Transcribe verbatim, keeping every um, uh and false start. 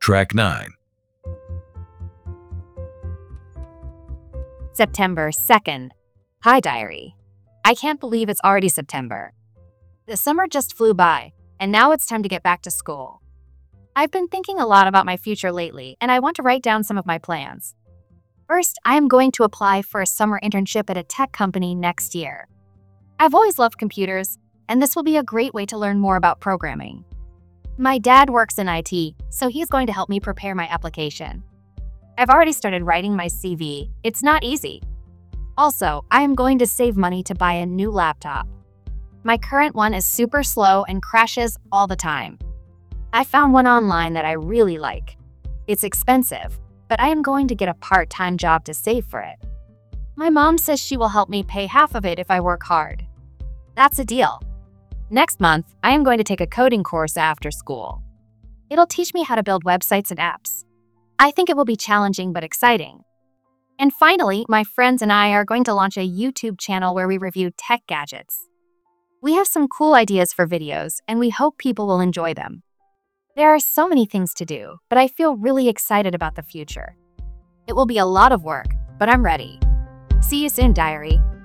Track nine. September second. Hi, diary. I can't believe it's already September. The summer just flew by, and now it's time to get back to school. I've been thinking a lot about my future lately, and I want to write down some of my plans. First, I am going to apply for a summer internship at a tech company next year. I've always loved computers, and this will be a great way to learn more about programming. My dad works in I T, so he's going to help me prepare my application. I've already started writing my C V. It's not easy. Also, I am going to save money to buy a new laptop. My current one is super slow and crashes all the time. I found one online that I really like. It's expensive, but I am going to get a part-time job to save for it. My mom says she will help me pay half of it if I work hard. That's a deal. Next month, I am going to take a coding course after school. It'll teach me how to build websites and apps. I think it will be challenging but exciting. And finally, my friends and I are going to launch a YouTube channel where we review tech gadgets. We have some cool ideas for videos, and we hope people will enjoy them. There are so many things to do, but I feel really excited about the future. It will be a lot of work, but I'm ready. See you soon, diary.